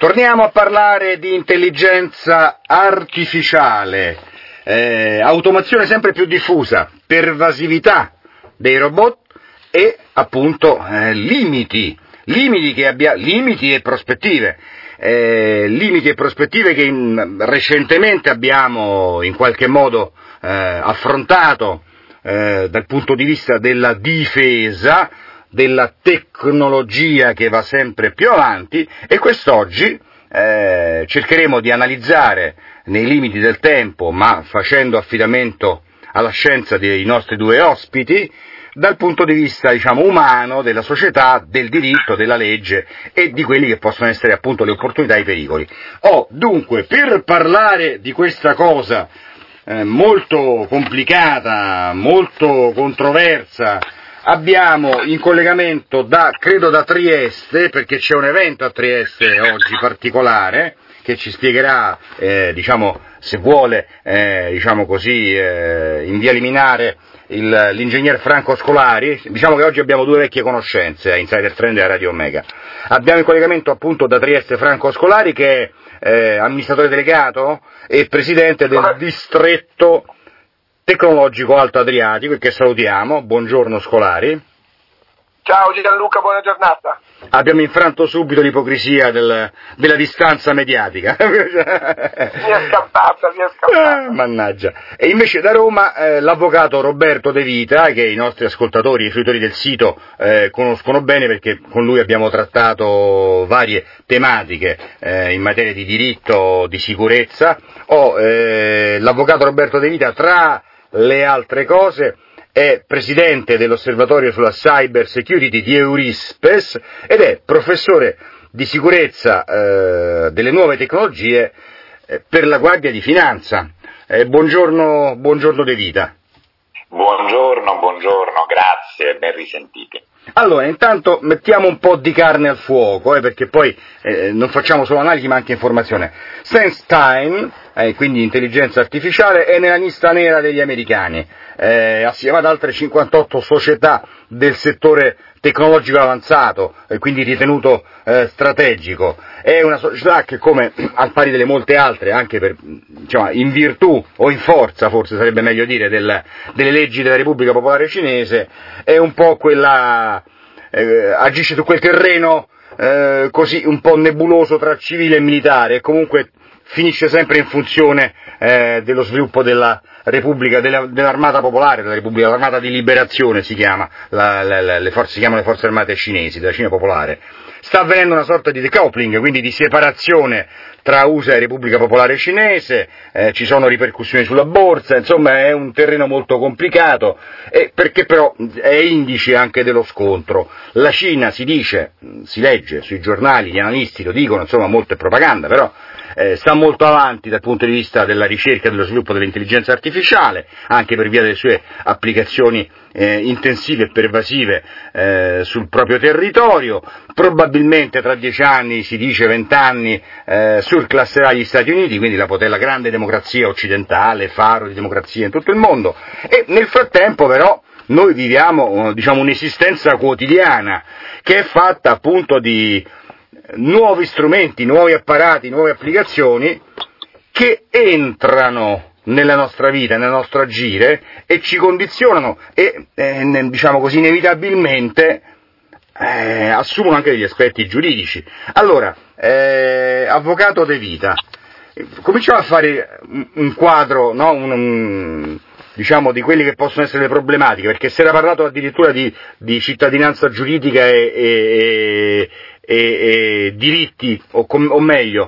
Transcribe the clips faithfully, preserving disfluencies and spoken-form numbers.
Torniamo a parlare di intelligenza artificiale, eh, automazione sempre più diffusa, pervasività dei robot e appunto eh, limiti, limiti, che abbia, limiti e prospettive, eh, limiti e prospettive che in, recentemente abbiamo in qualche modo eh, affrontato eh, dal punto di vista della difesa, della tecnologia che va sempre più avanti, e quest'oggi eh, cercheremo di analizzare nei limiti del tempo, ma facendo affidamento alla scienza dei nostri due ospiti, dal punto di vista, diciamo, umano, della società, del diritto, della legge e di quelli che possono essere appunto le opportunità e i pericoli. Oh, dunque, per parlare di questa cosa eh, molto complicata, molto controversa, abbiamo in collegamento da, credo da Trieste, perché c'è un evento a Trieste oggi particolare, che ci spiegherà, eh, diciamo, se vuole, eh, diciamo così, eh, in via liminare, il, l'ingegner Franco Scolari. Diciamo che oggi abbiamo due vecchie conoscenze a Insider Trend e a Radio Omega. Abbiamo in collegamento appunto da Trieste Franco Scolari, che è eh, amministratore delegato e presidente del distretto tecnologico Alto Adriatico, e che salutiamo. Buongiorno Scolari. Ciao Gianluca, buona giornata. Abbiamo infranto subito l'ipocrisia del, della distanza mediatica. Mi è scappata, mi è scappata. Ah, mannaggia. E invece da Roma eh, l'avvocato Roberto De Vita, che i nostri ascoltatori, i fruitori del sito eh, conoscono bene, perché con lui abbiamo trattato varie tematiche eh, in materia di diritto, di sicurezza. O eh, l'avvocato Roberto De Vita, tra le altre cose, è presidente dell'Osservatorio sulla Cyber Security di Eurispes ed è professore di sicurezza eh, delle nuove tecnologie eh, per la Guardia di Finanza. Eh, buongiorno, buongiorno De Vita. Buongiorno, buongiorno, grazie, ben risentiti. Allora, intanto mettiamo un po' di carne al fuoco, eh, perché poi eh, non facciamo solo analisi ma anche informazione. SenseTime, eh, quindi intelligenza artificiale, è nella lista nera degli americani, eh, assieme ad altre cinquantotto società del settore tecnologico avanzato, e quindi ritenuto eh, strategico. È una società che, come al pari delle molte altre, anche per, diciamo, in virtù o in forza, forse sarebbe meglio dire, del, delle leggi della Repubblica Popolare Cinese, è un po' quella, eh, agisce su quel terreno eh, così un po' nebuloso tra civile e militare, e comunque finisce sempre in funzione eh, dello sviluppo della Repubblica, della, dell'Armata Popolare, della Repubblica, l'Armata di Liberazione si chiama, la, la, le forze, si chiamano le forze armate cinesi, della Cina Popolare. Sta avvenendo una sorta di decoupling, quindi di separazione tra U S A e Repubblica Popolare Cinese, eh, ci sono ripercussioni sulla borsa, insomma è un terreno molto complicato, e perché però è indice anche dello scontro. La Cina, si dice, si legge sui giornali, gli analisti lo dicono, insomma molto è propaganda, però eh, sta molto avanti dal punto di vista della ricerca e dello sviluppo dell'intelligenza artificiale, anche per via delle sue applicazioni eh, intensive e pervasive eh, sul proprio territorio. Probabilmente tra dieci anni, si dice vent'anni, eh, surclasserà gli Stati Uniti, quindi la, la grande democrazia occidentale, faro di democrazia in tutto il mondo, e nel frattempo però noi viviamo, diciamo, un'esistenza quotidiana che è fatta appunto di nuovi strumenti, nuovi apparati, nuove applicazioni che entrano nella nostra vita, nel nostro agire, e ci condizionano e, eh, diciamo così, inevitabilmente eh, assumono anche degli aspetti giuridici. Allora, eh, avvocato De Vita, cominciamo a fare un, un quadro, no? un, un, diciamo, di quelli che possono essere le problematiche, perché si era parlato addirittura di, di cittadinanza giuridica e, e, e, e diritti, o, com, o meglio,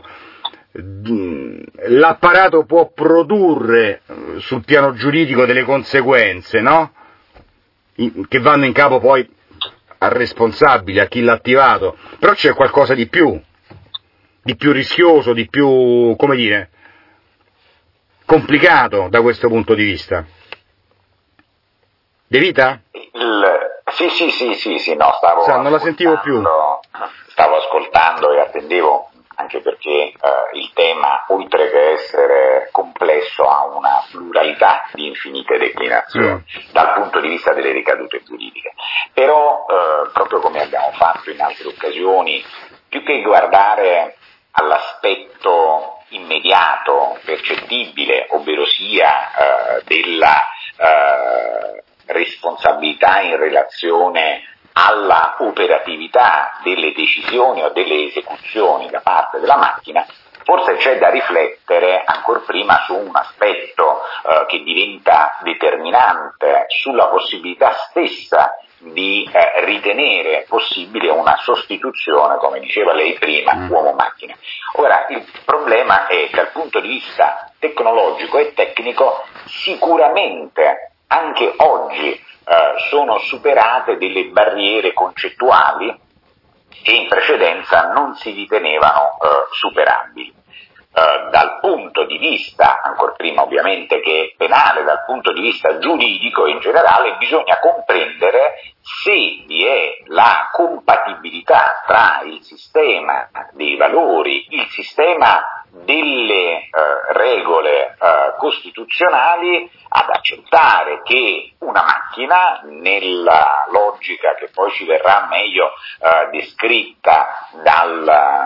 l'apparato può produrre sul piano giuridico delle conseguenze, no? In, che vanno in capo poi al responsabile, a chi l'ha attivato, però c'è qualcosa di più, di più rischioso, di più, come dire, complicato da questo punto di vista. De Vita? Il, sì, sì, sì, sì, sì, no, stavo Sa, non la sentivo più. Stavo ascoltando e attendevo, anche perché eh, il tema, oltre che essere complesso, ha una pluralità di infinite declinazioni mm. dal punto di vista delle ricadute giuridiche. Però, eh, proprio come abbiamo fatto in altre occasioni, più che guardare all'aspetto immediato, percettibile, ovvero sia eh, della eh, responsabilità in relazione alla operatività delle decisioni o delle esecuzioni da parte della macchina, forse c'è da riflettere ancor prima su un aspetto eh, che diventa determinante sulla possibilità stessa di eh, ritenere possibile una sostituzione, come diceva lei prima, uomo-macchina. Ora, il problema è che dal punto di vista tecnologico e tecnico sicuramente anche oggi eh, sono superate delle barriere concettuali che in precedenza non si ritenevano eh, superabili. Uh, dal punto di vista, ancor prima ovviamente che penale, dal punto di vista giuridico in generale, bisogna comprendere se vi è la compatibilità tra il sistema dei valori, il sistema delle uh, regole uh, costituzionali, ad accettare che una macchina, nella logica che poi ci verrà meglio uh, descritta dal,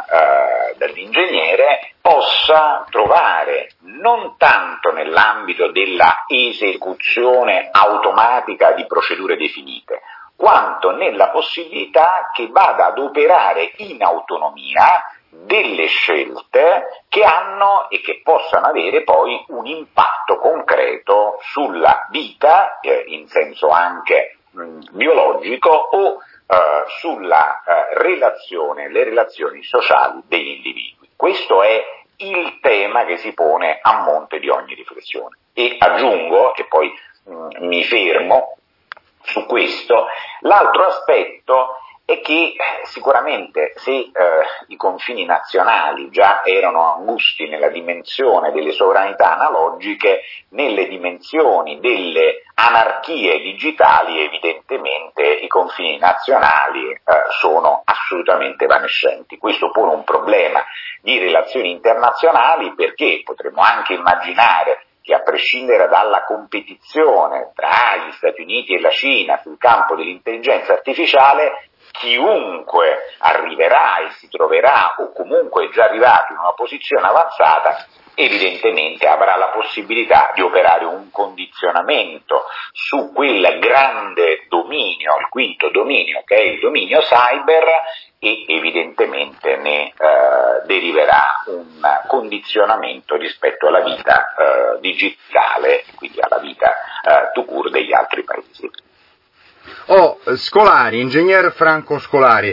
uh, dall'ingegnere, possa trovare non tanto nell'ambito della esecuzione automatica di procedure definite, quanto nella possibilità che vada ad operare in autonomia delle scelte che hanno e che possano avere poi un impatto concreto sulla vita, eh, in senso anche mh, biologico, o eh, sulla eh, relazione, le relazioni sociali degli individui. Questo è il tema che si pone a monte di ogni riflessione. E aggiungo, e poi mh, mi fermo su questo, l'altro aspetto è che sicuramente se eh, i confini nazionali già erano angusti nella dimensione delle sovranità analogiche, nelle dimensioni delle anarchie digitali evidentemente i confini nazionali eh, sono assolutamente evanescenti. Questo pone un problema di relazioni internazionali, perché potremmo anche immaginare che, a prescindere dalla competizione tra gli Stati Uniti e la Cina sul campo dell'intelligenza artificiale, chiunque arriverà e si troverà, o comunque è già arrivato in una posizione avanzata, evidentemente avrà la possibilità di operare un condizionamento su quel grande dominio, il quinto dominio, che è il dominio cyber, e evidentemente ne eh, deriverà un condizionamento rispetto alla vita eh, digitale, quindi alla vita eh, tout court degli altri paesi. Oh, Scolari, ingegner Franco Scolari,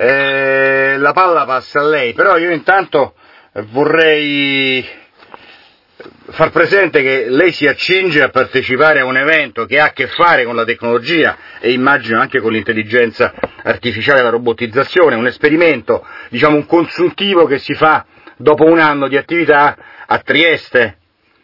eh, la palla passa a lei, però io intanto vorrei far presente che lei si accinge a partecipare a un evento che ha a che fare con la tecnologia e immagino anche con l'intelligenza artificiale e la robotizzazione, un esperimento, diciamo un consuntivo che si fa dopo un anno di attività a Trieste.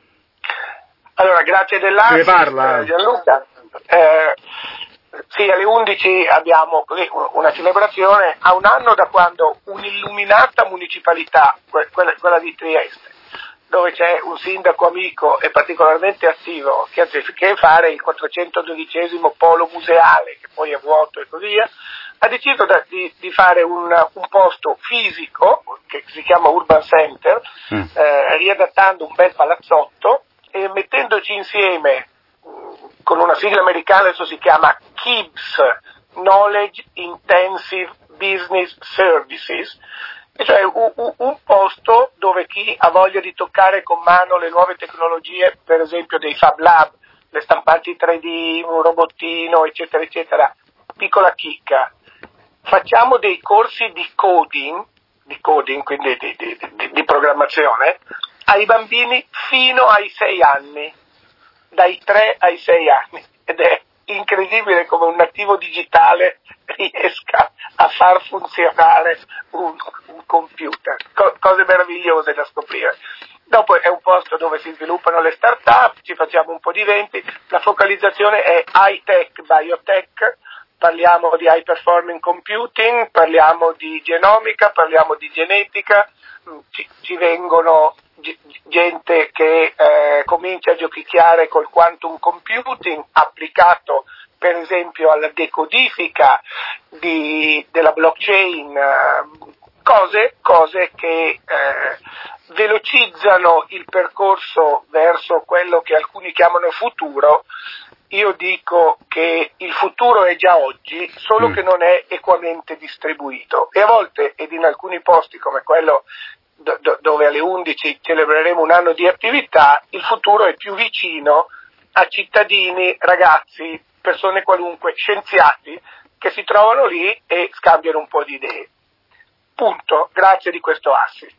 Allora, grazie dell'assist, Se ne parla? Gianluca. Eh, Sì, alle undici abbiamo così una celebrazione a un anno da quando un'illuminata municipalità, quella, quella di Trieste, dove c'è un sindaco amico e particolarmente attivo, che anziché fare il quattrocentododicesimo polo museale, che poi è vuoto e così via, ha deciso da, di, di fare un, un posto fisico, che si chiama Urban Center, mm. eh, riadattando un bel palazzotto e mettendoci insieme con una sigla americana, adesso si chiama K I B S, Knowledge Intensive Business Services, e cioè un, un, un posto dove chi ha voglia di toccare con mano le nuove tecnologie, per esempio dei Fab Lab, le stampanti tre D, un robottino, eccetera, eccetera, piccola chicca, facciamo dei corsi di coding, di coding, quindi di, di, di, di programmazione, ai bambini fino ai sei anni. Dai tre ai sei anni, ed è incredibile come un nativo digitale riesca a far funzionare un, un computer, Co- cose meravigliose da scoprire. Dopo è un posto dove si sviluppano le start-up, ci facciamo un po' di eventi, la focalizzazione è high-tech, biotech, parliamo di high performing computing, parliamo di genomica, parliamo di genetica, ci, ci vengono gente che eh, comincia a giochicchiare col quantum computing applicato per esempio alla decodifica di, della blockchain, eh, cose, cose che eh, velocizzano il percorso verso quello che alcuni chiamano futuro. Io dico che il futuro è già oggi, solo mm. che non è equamente distribuito, e a volte, ed in alcuni posti come quello do, do, dove alle undici celebreremo un anno di attività, il futuro è più vicino a cittadini, ragazzi, persone qualunque, scienziati, che si trovano lì e scambiano un po' di idee. Punto, grazie di questo assist.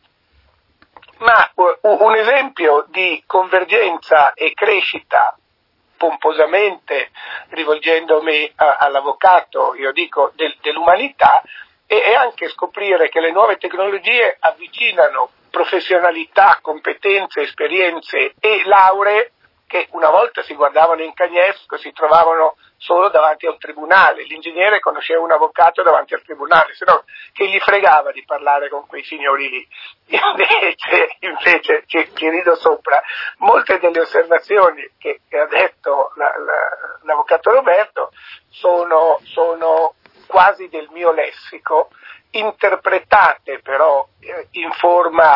Ma uh, un esempio di convergenza e crescita, pomposamente rivolgendomi a, all'avvocato, io dico del, dell'umanità, e, e anche scoprire che le nuove tecnologie avvicinano professionalità, competenze, esperienze e lauree che una volta si guardavano in cagnesco, si trovavano solo davanti a un tribunale. L'ingegnere conosceva un avvocato davanti al tribunale, se no che gli fregava di parlare con quei signori lì. Invece, invece ci, ci rido sopra, molte delle osservazioni che, che ha detto la, la, l'avvocato Roberto sono, sono quasi del mio lessico, interpretate però eh, in forma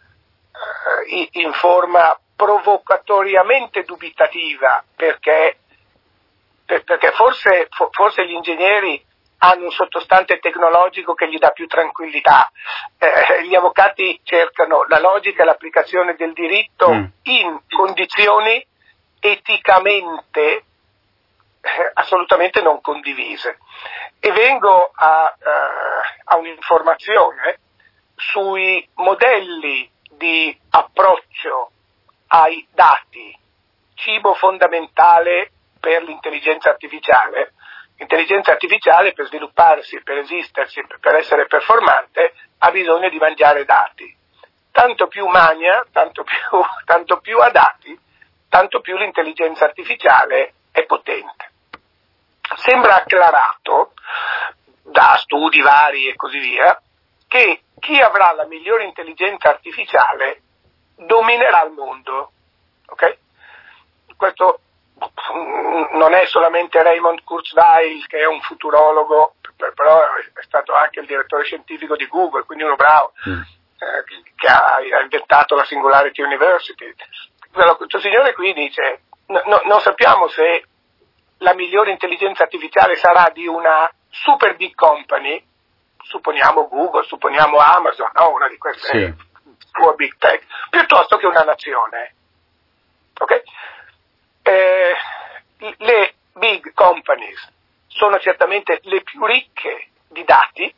eh, in forma provocatoriamente dubitativa, perché, perché forse, forse gli ingegneri hanno un sottostante tecnologico che gli dà più tranquillità, eh, gli avvocati cercano la logica e l'applicazione del diritto mm. in condizioni eticamente eh, assolutamente non condivise. E vengo a, uh, a un'informazione sui modelli di approccio ai dati, cibo fondamentale per l'intelligenza artificiale. L'intelligenza artificiale, per svilupparsi, per esistersi, per essere performante, ha bisogno di mangiare dati. Tanto più magna, tanto più, tanto più ha dati, tanto più l'intelligenza artificiale è potente. Sembra acclarato, da studi vari e così via, che chi avrà la migliore intelligenza artificiale dominerà il mondo, ok? Questo non è solamente Raymond Kurzweil, che è un futurologo, però è stato anche il direttore scientifico di Google, quindi uno bravo, mm. eh, che ha, ha inventato la Singularity University. Però questo signore qui dice, no, no, non sappiamo se la migliore intelligenza artificiale sarà di una super big company, supponiamo Google, supponiamo Amazon, no? Una di queste sì. Big tech, piuttosto che una nazione. Ok? Eh, le big companies sono certamente le più ricche di dati,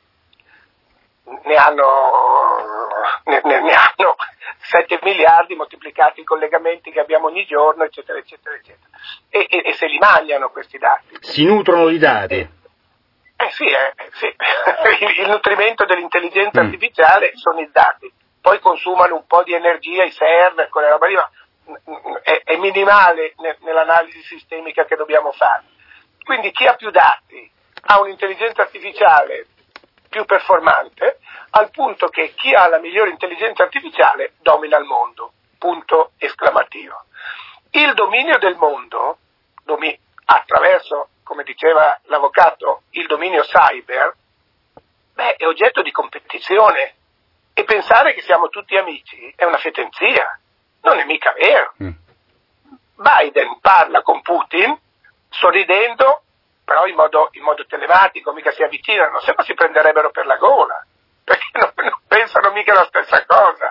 ne hanno, ne, ne, ne hanno sette miliardi moltiplicati i collegamenti che abbiamo ogni giorno, eccetera, eccetera, eccetera. E, e, e se li mangiano questi dati. Si nutrono di dati. Eh, eh sì, eh, sì. il, il nutrimento dell'intelligenza mm. artificiale sono i dati. Poi consumano un po' di energia i server, quelle roba lì, ma è, è minimale nell'analisi sistemica che dobbiamo fare. Quindi chi ha più dati ha un'intelligenza artificiale più performante, al punto che chi ha la migliore intelligenza artificiale domina il mondo. Punto esclamativo. Il dominio del mondo, domi- attraverso, come diceva l'avvocato, il dominio cyber, beh, è oggetto di competizione. E pensare che siamo tutti amici è una fetenzia, non è mica vero. Mm. Biden parla con Putin sorridendo, però in modo, in modo telematico, mica si avvicinano, se no si prenderebbero per la gola, perché non, non pensano mica la stessa cosa.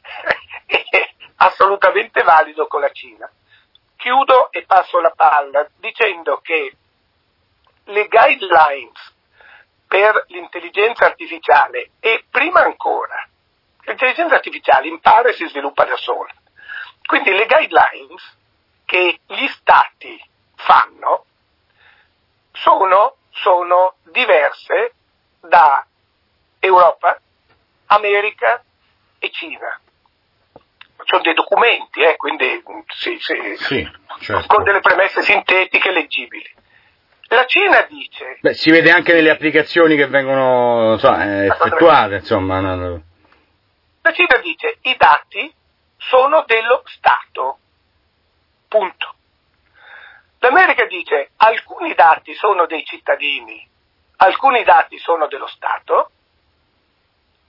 È assolutamente valido con la Cina. Chiudo e passo la palla dicendo che le guidelines per l'intelligenza artificiale e prima ancora l'intelligenza artificiale impara e si sviluppa da sola. Quindi le guidelines che gli stati fanno sono, sono diverse da Europa, America e Cina. Sono dei documenti, eh, quindi sì, sì, sì, certo. Con delle premesse sintetiche leggibili. La Cina dice... Beh, si vede anche nelle applicazioni che vengono so, eh, effettuate, insomma. No, no. La Cina dice i dati sono dello Stato, punto. L'America dice alcuni dati sono dei cittadini, alcuni dati sono dello Stato,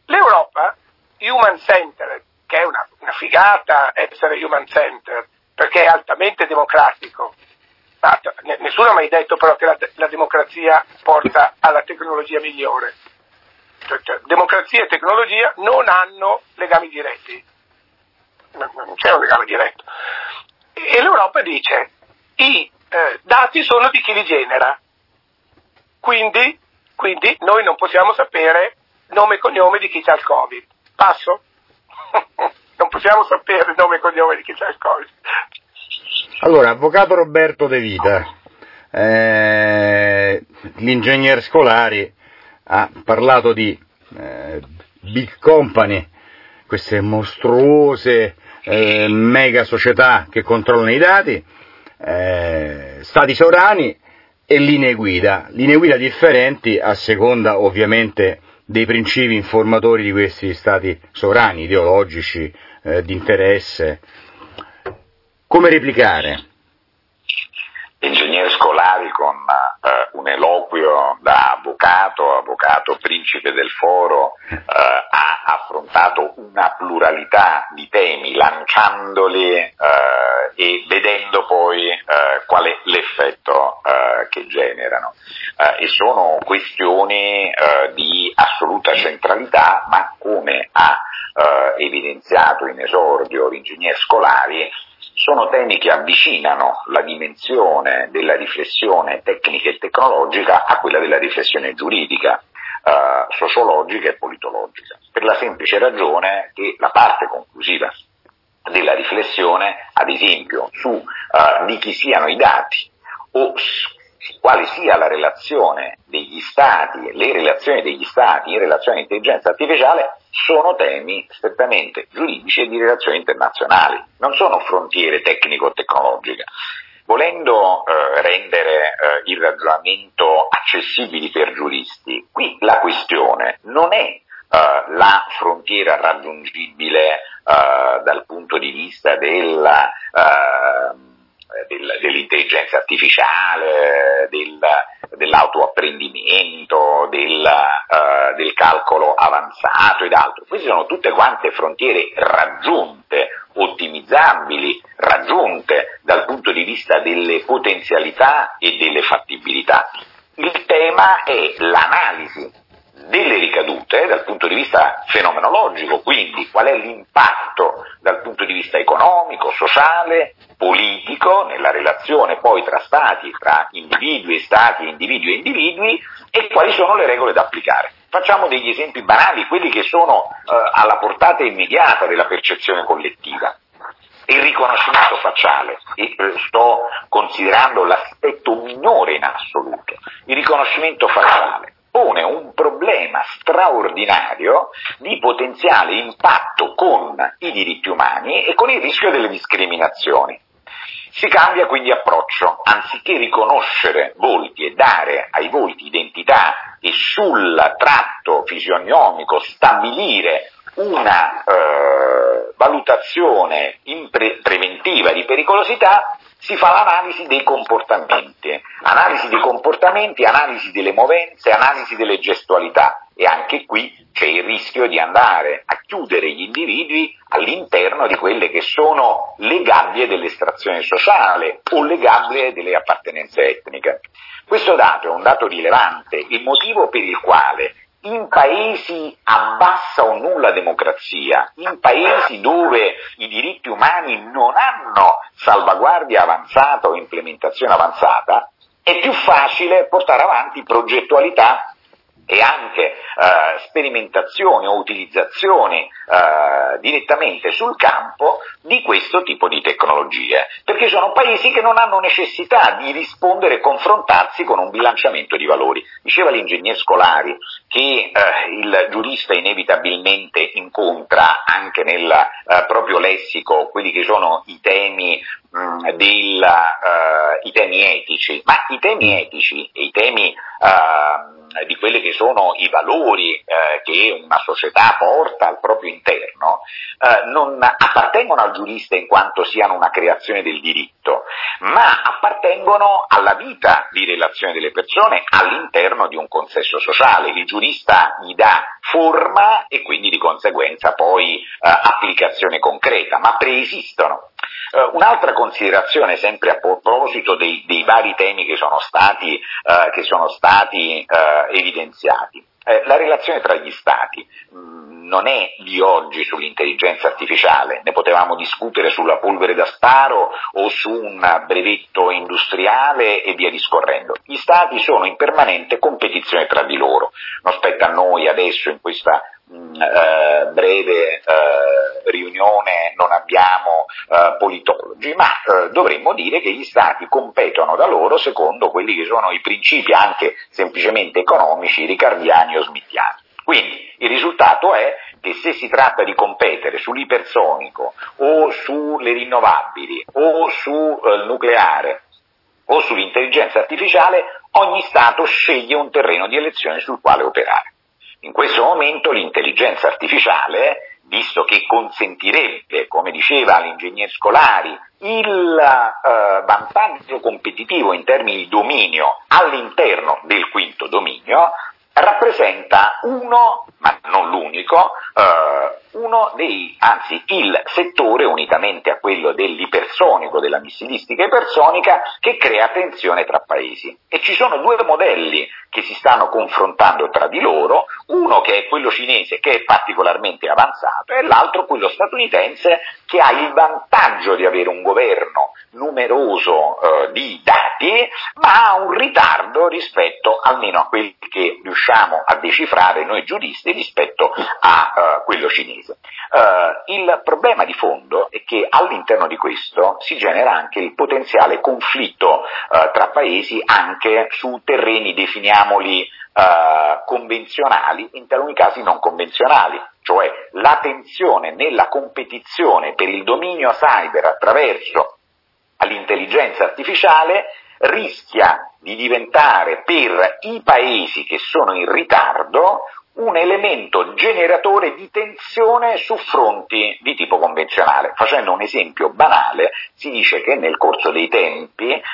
L'Europa, human centered, che è una, una figata essere human centered, perché è altamente democratico. Ma nessuno ha mai detto però che la, la democrazia porta alla tecnologia migliore. Cioè, cioè, democrazia e tecnologia non hanno legami diretti. Non c'è un legame diretto. E l'Europa dice: i eh, dati sono di chi li genera. Quindi, quindi noi non possiamo sapere nome e cognome di chi c'ha il Covid. Passo? Non possiamo sapere nome e cognome di chi c'ha il Covid. Allora, avvocato Roberto De Vita, eh, l'ingegner Scolari ha parlato di eh, big company, queste mostruose eh, mega società che controllano i dati, eh, stati sovrani e linee guida, linee guida differenti a seconda ovviamente dei principi informatori di questi stati sovrani, ideologici, eh, di interesse. Come replicare? Ingegner Scolari, con eh, un eloquio da avvocato, avvocato principe del foro, eh, ha affrontato una pluralità di temi, lanciandoli eh, e vedendo poi eh, qual è l'effetto eh, che generano. Eh, e sono questioni eh, di assoluta centralità, ma come ha eh, evidenziato in esordio l'ingegner Scolari, sono temi che avvicinano la dimensione della riflessione tecnica e tecnologica a quella della riflessione giuridica, eh, sociologica e politologica, per la semplice ragione che la parte conclusiva della riflessione, ad esempio, su eh, di chi siano i dati o su quale sia la relazione degli stati, le relazioni degli stati in relazione all'intelligenza artificiale, sono temi strettamente giuridici e di relazioni internazionali, non sono frontiere tecnico-tecnologiche. Volendo eh, rendere eh, il ragionamento accessibile per giuristi, qui la questione non è eh, la frontiera raggiungibile eh, dal punto di vista della eh, Del, dell'intelligenza artificiale, del, dell'autoapprendimento, del, uh, del calcolo avanzato ed altro. Queste sono tutte quante frontiere raggiunte, ottimizzabili, raggiunte dal punto di vista delle potenzialità e delle fattibilità. Il tema è l'analisi delle ricadute dal punto di vista fenomenologico, quindi qual è l'impatto dal punto di vista economico, sociale, politico, nella relazione poi tra stati, tra individui e stati, individui e individui, e quali sono le regole da applicare. Facciamo degli esempi banali, quelli che sono eh, alla portata immediata della percezione collettiva. Il riconoscimento facciale, e sto considerando l'aspetto minore in assoluto, il riconoscimento facciale pone un problema straordinario di potenziale impatto con i diritti umani e con il rischio delle discriminazioni. Si cambia quindi approccio, anziché riconoscere volti e dare ai volti identità e sul tratto fisionomico stabilire una eh, valutazione impre- preventiva di pericolosità, si fa l'analisi dei comportamenti, analisi dei comportamenti, analisi delle movenze, analisi delle gestualità, e anche qui c'è il rischio di andare a chiudere gli individui all'interno di quelle che sono le gabbie dell'estrazione sociale o le gabbie delle appartenenze etniche. Questo dato è un dato rilevante, il motivo per il quale in paesi a bassa o nulla democrazia, in paesi dove i diritti umani non hanno salvaguardia avanzata o implementazione avanzata, è più facile portare avanti progettualità e anche eh, sperimentazioni o utilizzazioni eh, direttamente sul campo di questo tipo di tecnologie, perché sono paesi che non hanno necessità di rispondere e confrontarsi con un bilanciamento di valori. Diceva l'ingegner Scolari che eh, il giurista inevitabilmente incontra anche nel eh, proprio lessico quelli che sono i temi mh, del, uh, i temi etici, ma i temi etici e i temi uh, di quelli che sono i valori eh, che una società porta al proprio interno, eh, non appartengono al giurista in quanto siano una creazione del diritto, ma appartengono alla vita di relazione delle persone all'interno di un consesso sociale. Il giurista gli dà forma e quindi di conseguenza poi eh, applicazione concreta, ma preesistono. Uh, un'altra considerazione, sempre a proposito dei, dei vari temi che sono stati, uh, che sono stati uh, evidenziati. Eh, la relazione tra gli Stati mh, non è di oggi sull'intelligenza artificiale, ne potevamo discutere sulla polvere da sparo o su un brevetto industriale e via discorrendo. Gli Stati sono in permanente competizione tra di loro, non spetta a noi adesso in questa mh, eh, breve eh, riunione, non abbiamo eh, politologi, ma eh, dovremmo dire che gli Stati competono da loro secondo quelli che sono i principi anche semplicemente economici, ricardiani o smithiani. Quindi il risultato è che se si tratta di competere sull'ipersonico o sulle rinnovabili o sul eh, nucleare o sull'intelligenza artificiale, ogni Stato sceglie un terreno di elezione sul quale operare. In questo momento l'intelligenza artificiale, visto che consentirebbe, come diceva l'ingegner Scolari, il eh, vantaggio competitivo in termini di dominio all'interno del quinto dominio, rappresenta uno, ma non l'unico, eh, uno dei, anzi il settore, unitamente a quello dell'ipersonico, della missilistica ipersonica, che crea tensione tra paesi. E ci sono due modelli che si stanno confrontando tra di loro, uno che è quello cinese, che è particolarmente avanzato, e l'altro quello statunitense, che ha il vantaggio di avere un governo numeroso eh, di dati, ma ha un ritardo rispetto almeno a quelli che riusciamo a decifrare noi giuristi rispetto a uh, quello cinese. Uh, il problema di fondo è che all'interno di questo si genera anche il potenziale conflitto uh, tra paesi anche su terreni, definiamoli, uh, convenzionali, in taluni casi non convenzionali, cioè la tensione nella competizione per il dominio cyber attraverso l'intelligenza artificiale rischia di diventare per i paesi che sono in ritardo un elemento generatore di tensione su fronti di tipo convenzionale. Facendo un esempio banale, si dice che nel corso dei tempi, eh,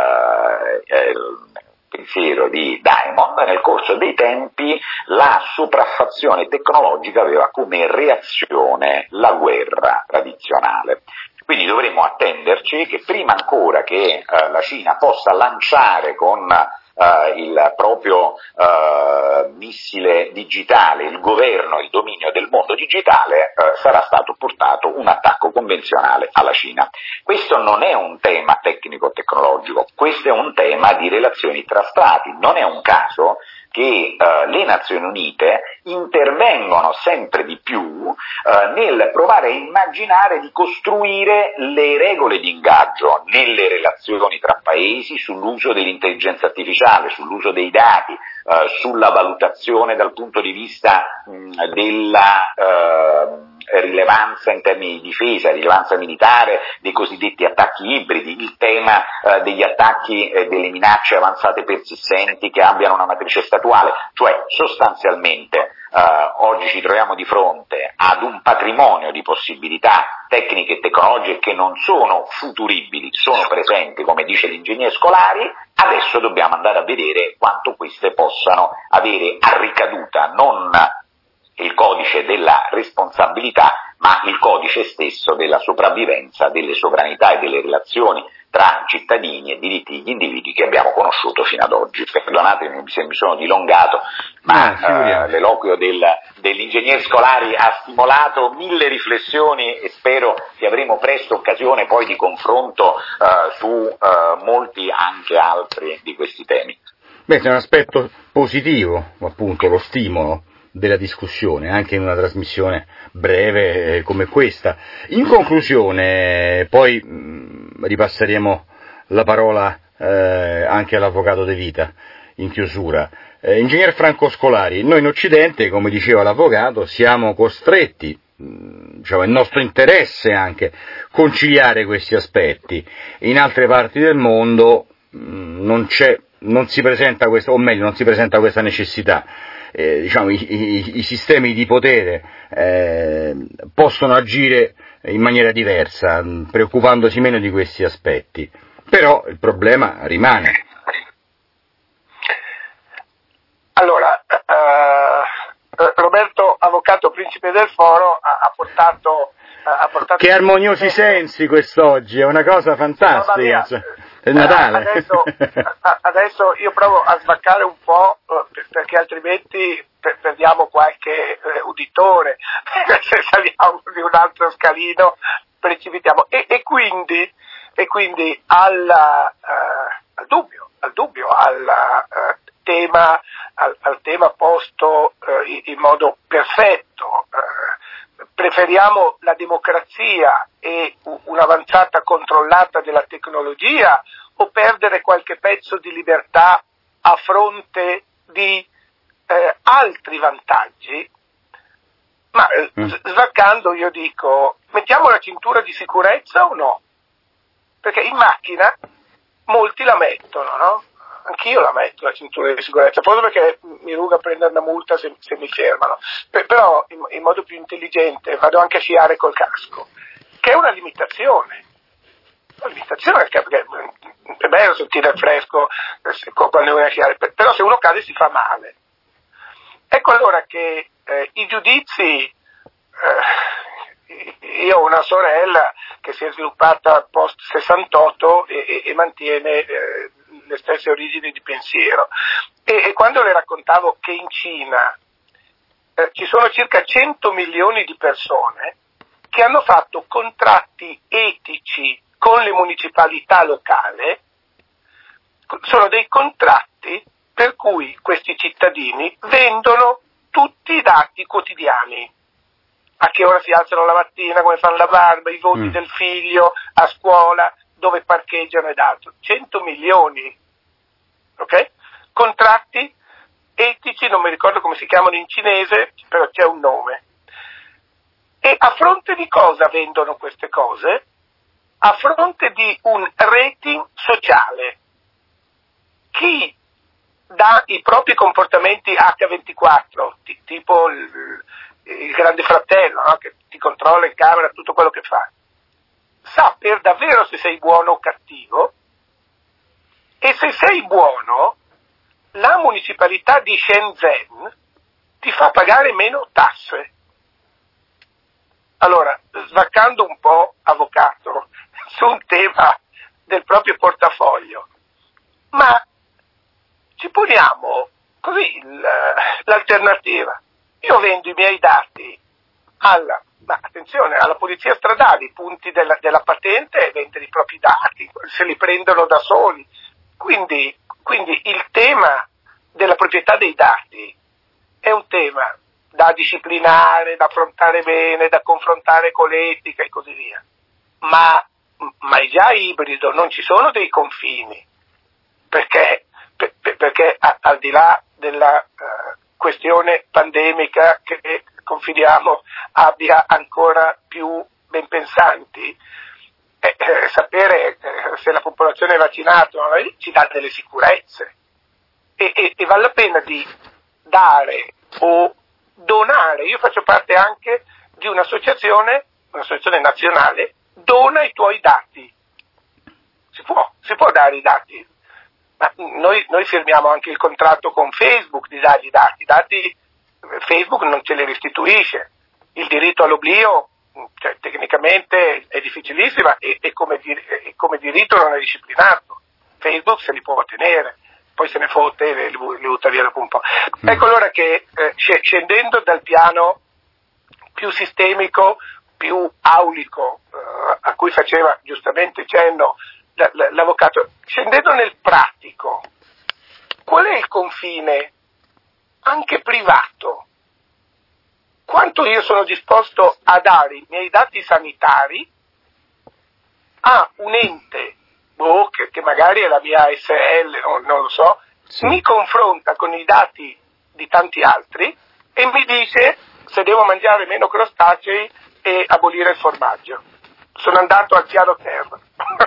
eh, pensiero di Diamond, nel corso dei tempi la sopraffazione tecnologica aveva come reazione la guerra tradizionale. Quindi dovremmo attenderci che prima ancora che eh, la Cina possa lanciare con eh, il proprio eh, missile digitale, il governo, il dominio del mondo digitale, eh, sarà stato portato un attacco convenzionale alla Cina. Questo non è un tema tecnico-tecnologico, questo è un tema di relazioni tra Stati. Non è un caso che eh, le Nazioni Unite intervengono sempre di più eh, nel provare a immaginare di costruire le regole di ingaggio nelle relazioni tra paesi sull'uso dell'intelligenza artificiale, sull'uso dei dati, eh, sulla valutazione dal punto di vista mh, della eh, rilevanza in termini di difesa, rilevanza militare dei cosiddetti attacchi ibridi, il tema eh, degli attacchi e eh, delle minacce avanzate persistenti che abbiano una matrice statuale, cioè sostanzialmente eh, oggi ci troviamo di fronte ad un patrimonio di possibilità tecniche e tecnologiche che non sono futuribili, sono presenti, come dice l'ingegner Scolari. Adesso dobbiamo andare a vedere quanto queste possano avere a ricaduta non il codice della responsabilità, ma il codice stesso della sopravvivenza, delle sovranità e delle relazioni tra cittadini e diritti degli individui che abbiamo conosciuto fino ad oggi. Perdonatemi se mi sono dilungato, ma ah, eh, l'eloquio del, dell'ingegner Scolari ha stimolato mille riflessioni e spero che avremo presto occasione poi di confronto eh, su eh, molti anche altri di questi temi. Beh, c'è un aspetto positivo, appunto, lo stimolo della discussione, anche in una trasmissione breve eh, come questa. In conclusione, poi mh, ripasseremo la parola eh, anche all'avvocato De Vita, in chiusura. Eh, ingegner Franco Scolari, noi in Occidente, come diceva l'avvocato, siamo costretti, mh, diciamo, è il nostro interesse anche conciliare questi aspetti. In altre parti del mondo mh, non c'è, non si presenta questa, o meglio, non si presenta questa necessità. Eh, diciamo, i, i, i sistemi di potere eh, possono agire in maniera diversa, preoccupandosi meno di questi aspetti, però il problema rimane. Allora, uh, Roberto principe del foro ha, ha portato... Ha portato che armoniosi eh, sensi quest'oggi, è una cosa fantastica. Cioè, è Natale. Adesso, adesso io provo a svaccare un po', perché altrimenti perdiamo qualche uditore, se saliamo di un altro scalino precipitiamo. E, e quindi, e quindi alla, uh, al dubbio, al dubbio, al uh, tema, al, al tema posto uh, in, in modo perfetto. Uh, Preferiamo la democrazia e un'avanzata controllata della tecnologia o perdere qualche pezzo di libertà a fronte di eh, altri vantaggi? Ma eh, mm. svaccando io dico, mettiamo la cintura di sicurezza o no? Perché in macchina molti la mettono, no? Anch'io la metto la cintura di sicurezza, proprio perché mi ruga prendere una multa se, se mi fermano, P- però in, in modo più intelligente vado anche a sciare col casco, che è una limitazione, una limitazione, perché è bello sentire il fresco quando uno è a sciare, però se uno cade si fa male. Ecco allora che eh, i giudizi, eh, io ho una sorella che si è sviluppata post sessantotto e, e, e mantiene eh, le stesse origini di pensiero, e, e quando le raccontavo che in Cina eh, ci sono circa cento milioni di persone che hanno fatto contratti etici con le municipalità locali, sono dei contratti per cui questi cittadini vendono tutti i dati quotidiani, a che ora si alzano la mattina, come fanno la barba, i voti mm. del figlio, a scuola, dove parcheggiano ed altro. cento milioni, ok? Contratti etici, non mi ricordo come si chiamano in cinese, però c'è un nome. E a fronte di cosa vendono queste cose? A fronte di un rating sociale. Chi dà i propri comportamenti acca ventiquattro, t- tipo il, il grande fratello, no? Che ti controlla in camera tutto quello che fa, sa per davvero se sei buono o cattivo, e se sei buono la municipalità di Shenzhen ti fa pagare meno tasse. Allora, svaccando un po', avvocato, su un tema del proprio portafoglio, ma ci poniamo così l'alternativa. Io vendo i miei dati alla, ma attenzione, alla polizia stradale, i punti della, della patente, vendere i propri dati, se li prendono da soli. Quindi, quindi il tema della proprietà dei dati è un tema da disciplinare, da affrontare bene, da confrontare con l'etica e così via. Ma, ma è già ibrido, non ci sono dei confini, perché, per, perché a, al di là della uh, questione pandemica che confidiamo abbia ancora più ben pensanti, eh, eh, sapere eh, se la popolazione è vaccinata eh, ci dà delle sicurezze e, e, e vale la pena di dare o donare. Io faccio parte anche di un'associazione, un'associazione nazionale, dona i tuoi dati. Si può, si può dare i dati. Ma noi, noi firmiamo anche il contratto con Facebook di dargli i dati. I dati Facebook non ce li restituisce. Il diritto all'oblio, cioè, tecnicamente è difficilissima e, e, come, e come diritto non è disciplinato. Facebook se li può ottenere, poi se ne fotte e li, li butta via dopo un po'. Mm. Ecco allora che eh, scendendo dal piano più sistemico, più aulico, eh, a cui faceva giustamente cenno l- l- l'avvocato, scendendo nel pratico, qual è il confine anche privato? Quanto io sono disposto a dare i miei dati sanitari a un ente boh, che, che magari è la mia A S L, o non lo so, sì. Mi confronta con i dati di tanti altri e mi dice se devo mangiare meno crostacei e abolire il formaggio. Sono andato al piano terra.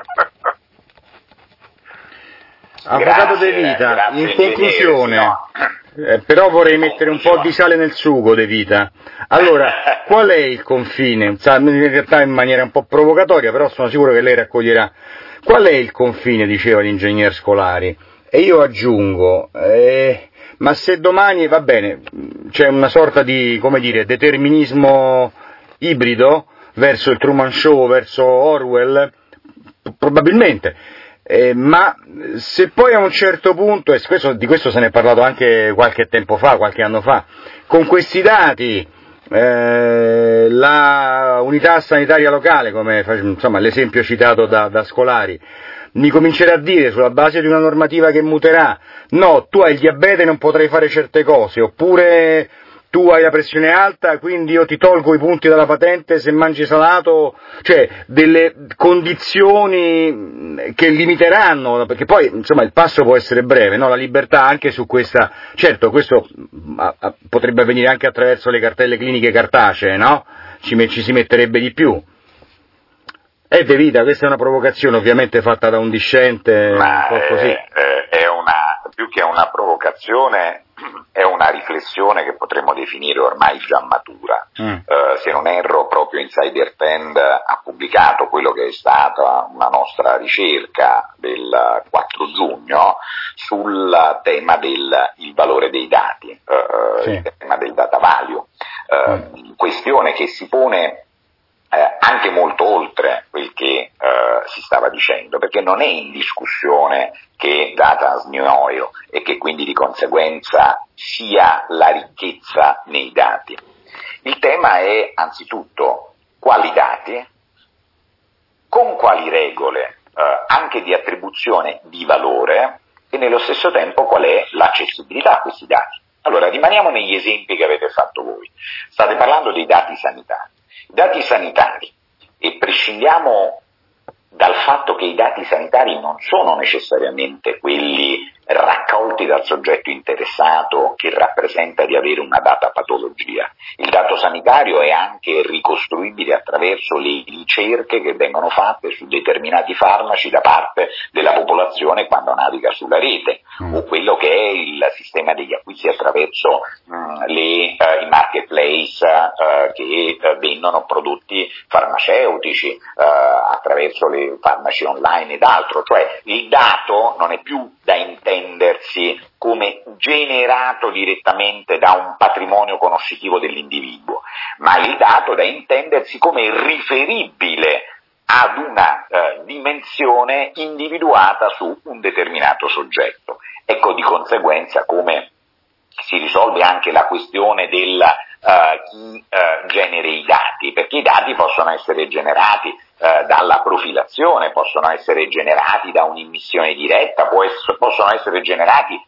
Avvocato De Vita, in conclusione, no. eh, però vorrei mettere un po' di sale nel sugo, De Vita. Allora, qual è il confine? In realtà in maniera un po' provocatoria, però sono sicuro che lei raccoglierà. Qual è il confine, diceva l'ingegner Scolari? E io aggiungo, eh, ma se domani, va bene, c'è una sorta di, come dire, determinismo ibrido verso il Truman Show, verso Orwell, probabilmente, eh, ma se poi a un certo punto, e questo, di questo se ne è parlato anche qualche tempo fa, qualche anno fa, con questi dati, eh, la unità sanitaria locale, come insomma l'esempio citato da, da Scolari, mi comincerà a dire sulla base di una normativa che muterà, no, tu hai il diabete e non potrai fare certe cose, oppure tu hai la pressione alta, quindi io ti tolgo i punti dalla patente se mangi salato, cioè delle condizioni che limiteranno, perché poi insomma il passo può essere breve, no? La libertà anche su questa, certo questo a, a, potrebbe avvenire anche attraverso le cartelle cliniche cartacee, no? Ci, ci si metterebbe di più. Eh De Vita, questa è una provocazione ovviamente fatta da un discente, ma un po' così. È, è una, più che una provocazione, è una riflessione che potremmo definire ormai già matura. Mm. Uh, se non erro, proprio Insider Trend ha pubblicato quello che è stata una nostra ricerca del quattro giugno sul tema del il valore dei dati, uh, sì. Il tema del data value, uh, mm. questione che si pone Eh, anche molto oltre quel che eh, si stava dicendo, perché non è in discussione che data new oil e che quindi di conseguenza sia la ricchezza nei dati. Il tema è anzitutto quali dati, con quali regole eh, anche di attribuzione di valore e nello stesso tempo qual è l'accessibilità a questi dati. Allora rimaniamo negli esempi che avete fatto voi. State parlando dei dati sanitari. I dati sanitari, e prescindiamo dal fatto che i dati sanitari non sono necessariamente quelli raccolti dal soggetto interessato che rappresenta di avere una data patologia. Il dato sanitario è anche ricostruibile attraverso le ricerche che vengono fatte su determinati farmaci da parte della popolazione quando naviga sulla rete, mm. o quello che è il sistema degli acquisti attraverso mh, le, uh, i marketplace uh, che uh, vendono prodotti farmaceutici uh, attraverso le farmaci online ed altro, cioè il dato non è più da intendersi come generato direttamente da un patrimonio conoscitivo dell'individuo, ma il dato da intendersi come riferibile ad una eh, dimensione individuata su un determinato soggetto. Ecco di conseguenza come si risolve anche la questione del uh, chi uh, genera i dati, perché i dati possono essere generati uh, dalla profilazione, possono essere generati da un'immissione diretta, può ess- possono essere generati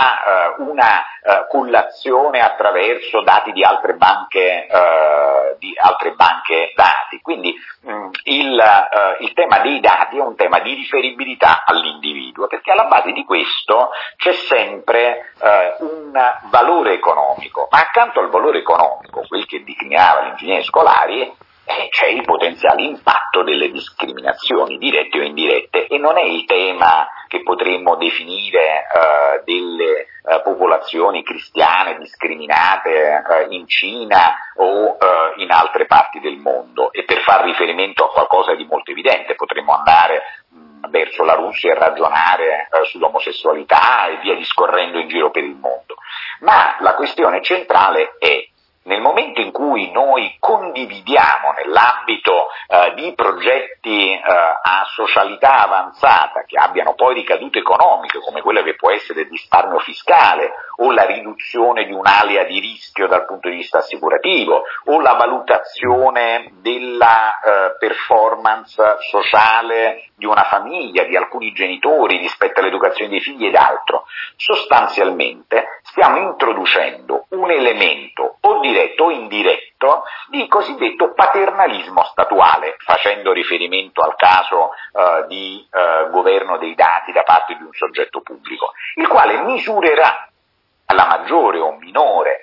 da uh, una uh, collazione attraverso dati di altre banche uh, di altre banche dati. Quindi mh, il, uh, il tema dei dati è un tema di riferibilità all'individuo, perché alla base di questo c'è sempre uh, un valore economico, ma accanto al valore economico, quel che declinava l'ingegnere Scolari, eh, c'è il potenziale impatto delle discriminazioni dirette o indirette, e non è il tema che potremmo definire uh, delle uh, popolazioni cristiane discriminate uh, in Cina o uh, in altre parti del mondo, e per far riferimento a qualcosa di molto evidente potremmo andare mh, verso la Russia e ragionare uh, sull'omosessualità e via discorrendo in giro per il mondo. Ma la questione centrale è: nel momento in cui noi condividiamo nell'ambito eh, di progetti eh, a socialità avanzata che abbiano poi ricadute economiche, come quella che può essere il risparmio fiscale o la riduzione di un'area di rischio dal punto di vista assicurativo o la valutazione della eh, performance sociale di una famiglia, di alcuni genitori rispetto all'educazione dei figli ed altro, sostanzialmente stiamo introducendo un elemento o diretto o indiretto di cosiddetto paternalismo statuale, facendo riferimento al caso uh, di uh, governo dei dati da parte di un soggetto pubblico, il quale misurerà la maggiore o minore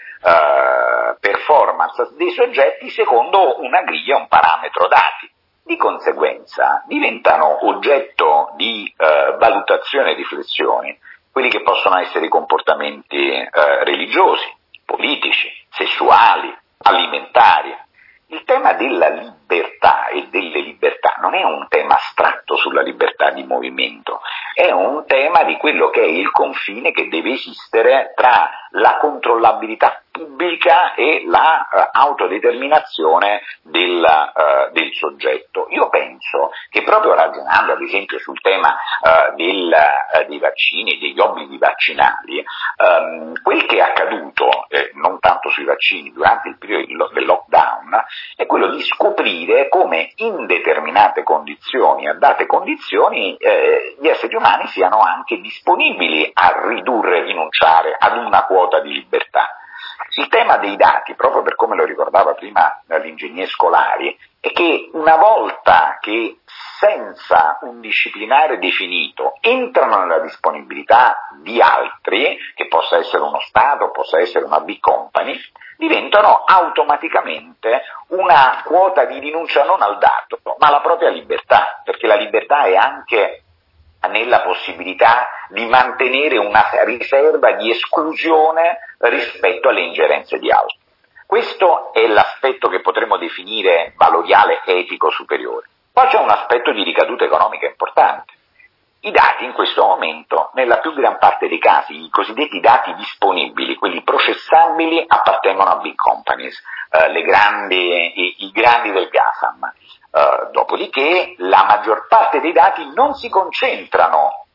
uh, performance dei soggetti secondo una griglia, un parametro dati. Di conseguenza diventano oggetto di uh, valutazione e riflessioni quelli che possono essere i comportamenti uh, religiosi, politici, sessuali, alimentari. Il tema della libertà e delle libertà non è un tema astratto sulla libertà di movimento, è un tema di quello che è il confine che deve esistere tra la controllabilità pubblica e la uh, autodeterminazione del, uh, del soggetto. Io penso che proprio ragionando ad esempio sul tema uh, del, uh, dei vaccini e degli obblighi vaccinali, um, quel che è accaduto, eh, non tanto sui vaccini, durante il periodo del lockdown, è quello di scoprire come in determinate condizioni, a date condizioni, eh, gli esseri umani siano anche disponibili a ridurre e rinunciare ad una quota di libertà. Il tema dei dati, proprio per come lo ricordava prima l'ingegner Scolari, è che una volta che senza un disciplinare definito entrano nella disponibilità di altri, che possa essere uno Stato, possa essere una big company, diventano automaticamente una quota di rinuncia non al dato, ma alla propria libertà, perché la libertà è anche nella possibilità di mantenere una riserva di esclusione rispetto alle ingerenze di altri. Questo è l'aspetto che potremmo definire valoriale etico superiore. Poi c'è un aspetto di ricaduta economica importante. I dati in questo momento, nella più gran parte dei casi, i cosiddetti dati disponibili, quelli processabili, appartengono a big companies, eh, le grandi, i, i grandi del GAFAM. Uh, dopodiché la maggior parte dei dati non si concentrano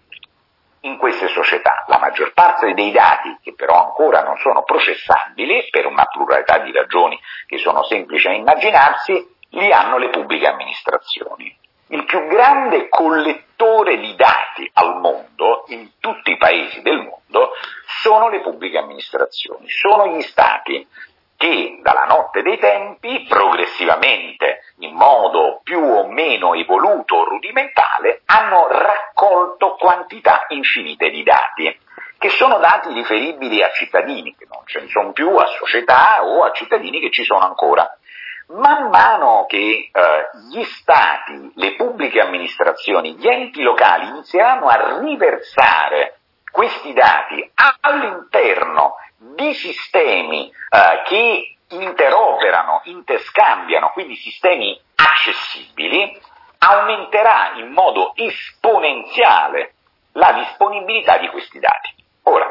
in queste società, la maggior parte dei dati che però ancora non sono processabili per una pluralità di ragioni che sono semplici a immaginarsi, li hanno le pubbliche amministrazioni. Il più grande collettore di dati al mondo, in tutti i paesi del mondo, sono le pubbliche amministrazioni, sono gli stati che dalla notte dei tempi, progressivamente, in modo più o meno evoluto o rudimentale, hanno raccolto quantità infinite di dati, che sono dati riferibili a cittadini, che non ce ne sono più, a società o a cittadini che ci sono ancora. Man mano che eh, gli stati, le pubbliche amministrazioni, gli enti locali inizieranno a riversare questi dati all'interno di sistemi eh, che interoperano, interscambiano, quindi sistemi accessibili, aumenterà in modo esponenziale la disponibilità di questi dati. Ora,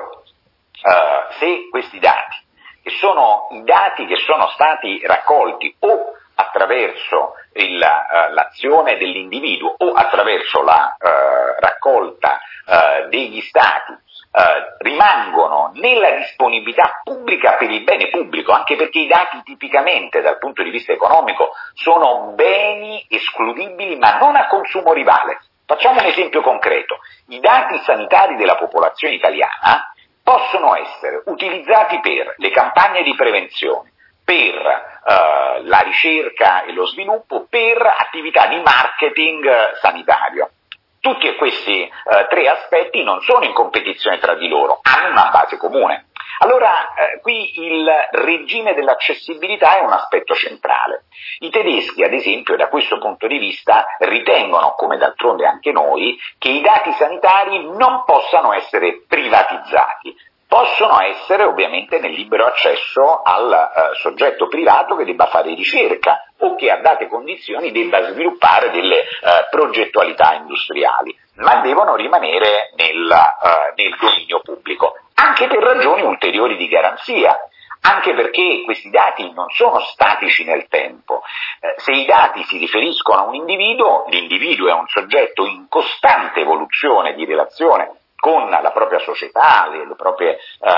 eh, se questi dati, che sono i dati che sono stati raccolti o attraverso il, uh, l'azione dell'individuo o attraverso la uh, raccolta uh, degli stati, uh, rimangono nella disponibilità pubblica per il bene pubblico, anche perché i dati tipicamente dal punto di vista economico sono beni escludibili ma non a consumo rivale. Facciamo un esempio concreto. I dati sanitari della popolazione italiana possono essere utilizzati per le campagne di prevenzione, per uh, la ricerca e lo sviluppo, per attività di marketing uh, sanitario. Tutti questi uh, tre aspetti non sono in competizione tra di loro, hanno una base comune. Allora, eh, qui il regime dell'accessibilità è un aspetto centrale. I tedeschi, ad esempio, da questo punto di vista, ritengono, come d'altronde anche noi, che i dati sanitari non possano essere privatizzati. Possono essere ovviamente nel libero accesso al eh, soggetto privato che debba fare ricerca o che a date condizioni debba sviluppare delle eh, progettualità industriali, ma devono rimanere nel, eh, nel dominio pubblico, anche per ragioni ulteriori di garanzia. Anche perché questi dati non sono statici nel tempo. Eh, se i dati si riferiscono a un individuo, l'individuo è un soggetto in costante evoluzione di relazione con la propria società, le, le proprie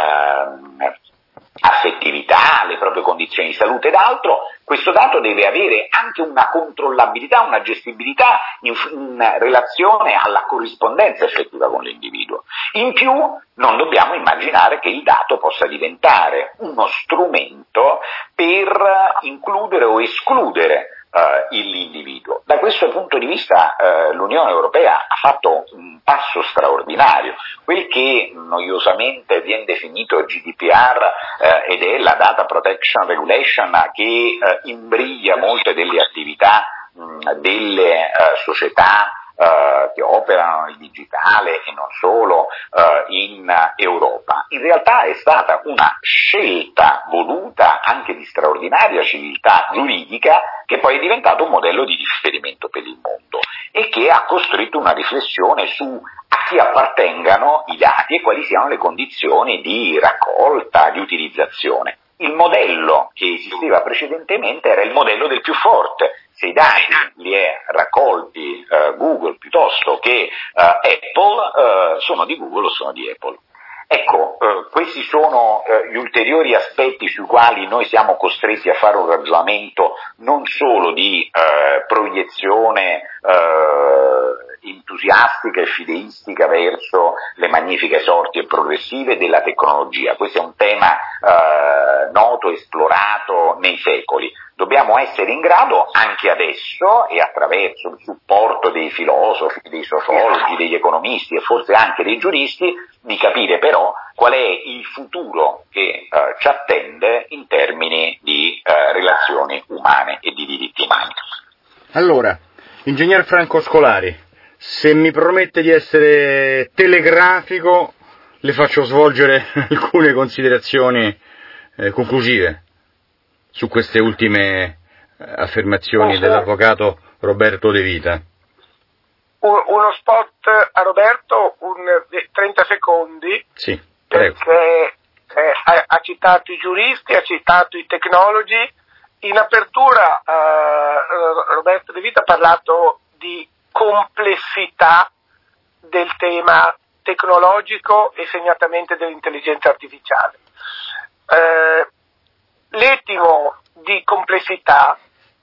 eh, affettività, le proprie condizioni di salute ed altro, questo dato deve avere anche una controllabilità, una gestibilità in, in relazione alla corrispondenza effettiva con l'individuo. In più non dobbiamo immaginare che il dato possa diventare uno strumento per includere o escludere Uh, l'individuo. Da questo punto di vista uh, l'Unione Europea ha fatto un passo straordinario, quel che noiosamente viene definito G D P R uh, ed è la Data Protection Regulation che uh, imbriglia molte delle attività mh, delle uh, società Uh, che operano nel digitale e non solo uh, in uh, Europa. In realtà è stata una scelta voluta anche di straordinario straordinaria civiltà giuridica che poi è diventato un modello di riferimento per il mondo e che ha costruito una riflessione su a chi appartengano i dati e quali siano le condizioni di raccolta, di utilizzazione. Il modello che esisteva precedentemente era il modello del più forte. Se i dati li è raccolti uh, Google piuttosto che uh, Apple, uh, sono di Google o sono di Apple. Ecco, uh, questi sono uh, gli ulteriori aspetti sui quali noi siamo costretti a fare un ragionamento non solo di uh, proiezione uh, entusiastica e fideistica verso le magnifiche sorti e progressive della tecnologia. Questo è un tema uh, noto, esplorato nei secoli. Dobbiamo essere in grado anche adesso e attraverso il supporto dei filosofi, dei sociologi, degli economisti e forse anche dei giuristi di capire però qual è il futuro che uh, ci attende in termini di uh, relazioni umane e di diritti umani. Allora, ingegner Franco Scolari, se mi permette di essere telegrafico, le faccio svolgere alcune considerazioni eh, conclusive su queste ultime affermazioni dell'avvocato Roberto De Vita. Un, uno spot a Roberto, un trenta secondi, sì, prego. Perché eh, ha, ha citato i giuristi, ha citato i tecnologi. In apertura eh, Roberto De Vita ha parlato di complessità del tema tecnologico e segnatamente dell'intelligenza artificiale. Eh, L'etimo di complessità,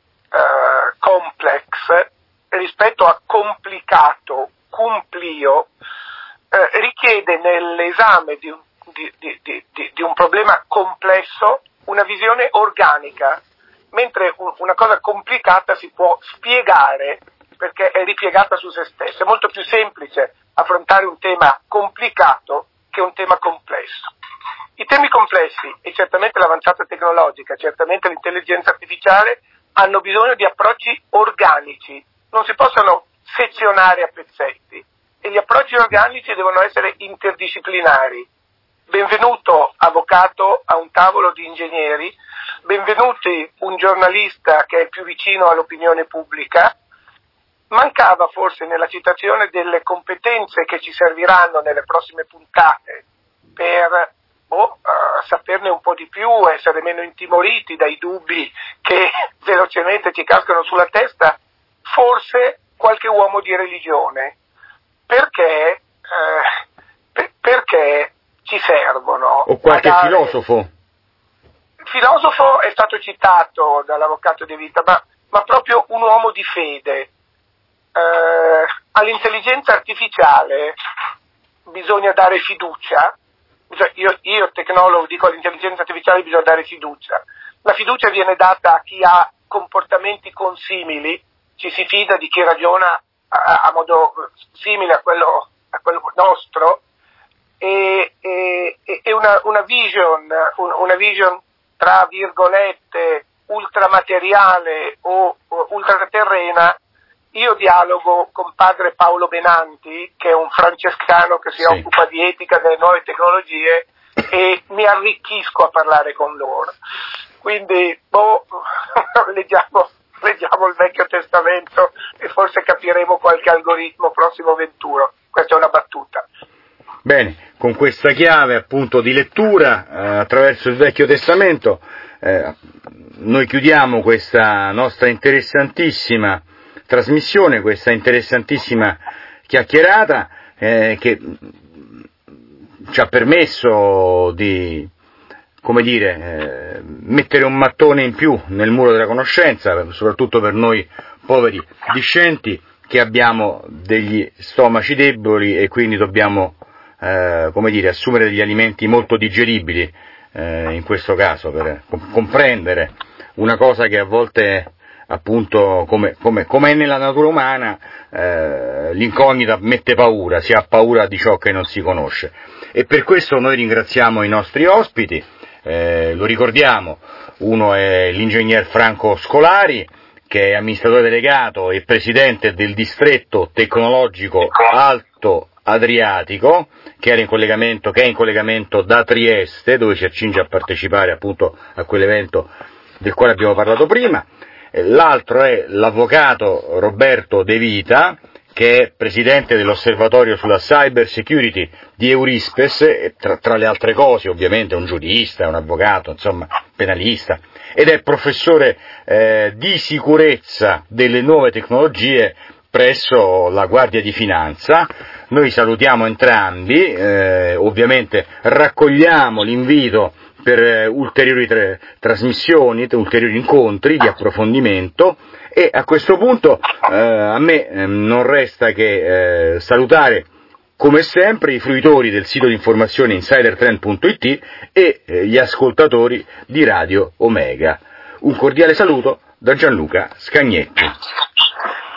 eh, complex, rispetto a complicato, cumplio, eh, richiede nell'esame di un, di, di, di, di un problema complesso una visione organica, mentre un, una cosa complicata si può spiegare perché è ripiegata su se stessa. È molto più semplice affrontare un tema complicato che un tema complesso. I temi complessi, e certamente l'avanzata tecnologica, certamente l'intelligenza artificiale, hanno bisogno di approcci organici, non si possono sezionare a pezzetti, e gli approcci organici devono essere interdisciplinari. Benvenuto avvocato a un tavolo di ingegneri, benvenuti un giornalista che è più vicino all'opinione pubblica. Mancava forse nella citazione delle competenze che ci serviranno nelle prossime puntate per o uh, saperne un po' di più, essere meno intimoriti dai dubbi che velocemente ci cascano sulla testa, forse qualche uomo di religione, perché eh, per, perché ci servono. O qualche dare... filosofo. Il filosofo è stato citato dall'avvocato De Vita, ma, ma proprio un uomo di fede. Eh, all'intelligenza artificiale bisogna dare fiducia. Io, io tecnologo dico all'intelligenza artificiale bisogna dare fiducia. La fiducia viene data a chi ha comportamenti consimili, ci si fida di chi ragiona a, a modo simile a quello, a quello nostro, e, e, e una, una vision, una vision tra virgolette ultramateriale o, o ultraterrena. Io dialogo con padre Paolo Benanti, che è un francescano che si sì. occupa di etica delle nuove tecnologie, e mi arricchisco a parlare con loro. Quindi, boh, leggiamo, leggiamo il Vecchio Testamento e forse capiremo qualche algoritmo prossimo venturo. Questa è una battuta. Bene, con questa chiave appunto di lettura eh, attraverso il Vecchio Testamento, eh, noi chiudiamo questa nostra interessantissima trasmissione, questa interessantissima chiacchierata eh, che ci ha permesso di, come dire, eh, mettere un mattone in più nel muro della conoscenza, soprattutto per noi poveri discenti che abbiamo degli stomaci deboli e quindi dobbiamo, eh, come dire, assumere degli alimenti molto digeribili eh, in questo caso per comprendere una cosa che a volte appunto come, come, come è nella natura umana, eh, l'incognita mette paura, si ha paura di ciò che non si conosce, e per questo noi ringraziamo i nostri ospiti, eh, lo ricordiamo, uno è l'ingegner Franco Scolari, che è amministratore delegato e presidente del distretto tecnologico Alto Adriatico, che era in collegamento, che è in collegamento da Trieste, dove si accinge a partecipare appunto a quell'evento del quale abbiamo parlato prima, l'altro è l'avvocato Roberto De Vita, che è presidente dell'osservatorio sulla cyber security di Eurispes, e tra, tra le altre cose ovviamente è un giurista, è un avvocato, insomma penalista, ed è professore eh, di sicurezza delle nuove tecnologie presso la Guardia di Finanza. Noi salutiamo entrambi, eh, ovviamente raccogliamo l'invito per eh, ulteriori tre, trasmissioni, ulteriori incontri di approfondimento, e a questo punto eh, a me eh, non resta che eh, salutare come sempre i fruitori del sito di informazione insider trend punto it e eh, gli ascoltatori di Radio Omega. Un cordiale saluto da Gianluca Scagnetti.